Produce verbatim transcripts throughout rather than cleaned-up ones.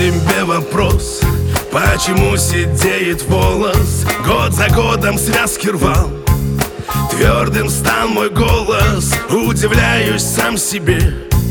себе вопрос: почему сидеет волос? Год за годом связки рвал, твердым стал мой голос. Удивляюсь сам себе.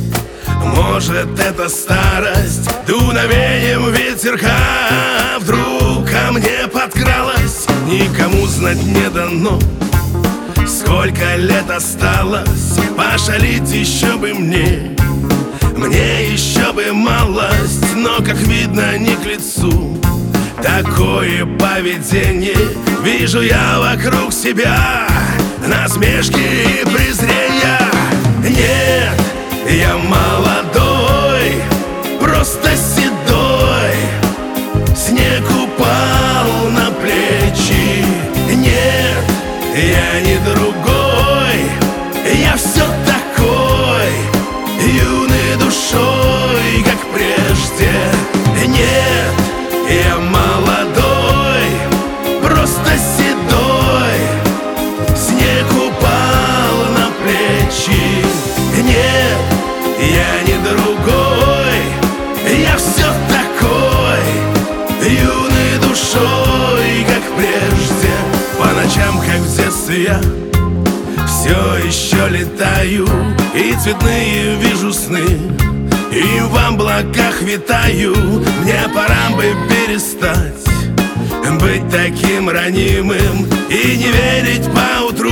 Может, это старость дуновением ветерка вдруг ко мне подкралась. Никому знать не дано, сколько лет осталось. Пошалить еще бы мне, мне еще бы малость. Но, как видно, не к лицу такое поведение. Вижу я вокруг себя насмешки и презрения. Нет, я молодой, просто седой. Снег упал на плечи. Нет, я не другой, я все такой, юный душой, как прежде. Нет, я молодой, просто седой. Снег упал на плечи. Нет, я не другой, я все такой, юный душой, как прежде. По ночам, как в детстве, я все еще летаю, и цветные вижу сны, и в облаках витаю. Мне пора бы перестать быть таким ранимым и не верить поутру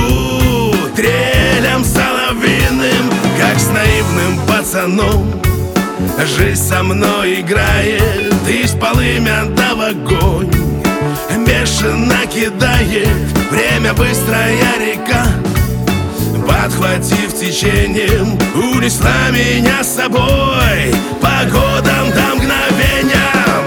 трелям соловьиным. Как с наивным пацаном жизнь со мной играет, из полымя до в огонь бешено кидает. Время быстрая река, подхватив течением, унесла меня с собой по годам до мгновениям.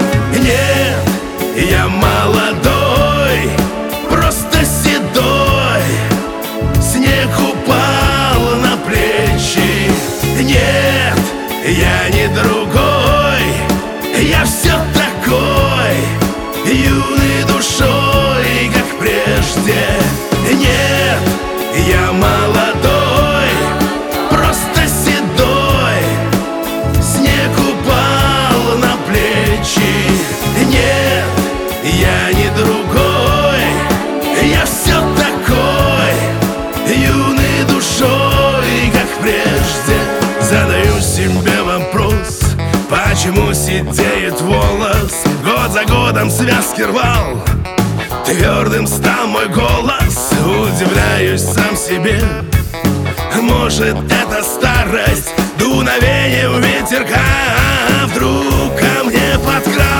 Нет, я молодой, просто седой. Снег упал на плечи. Нет, я не другой, я все такой, юный душой, как прежде. Нет, я молодой, просто седой. Снег упал на плечи. Нет, я не другой, я все такой, юный душой, как прежде. Задаю себе вопрос: почему сидеет волос? Год за годом связки рвал, твердым стал мой голос. Удивляюсь сам себе. Может, это старость дуновением ветерка вдруг ко мне подкралась.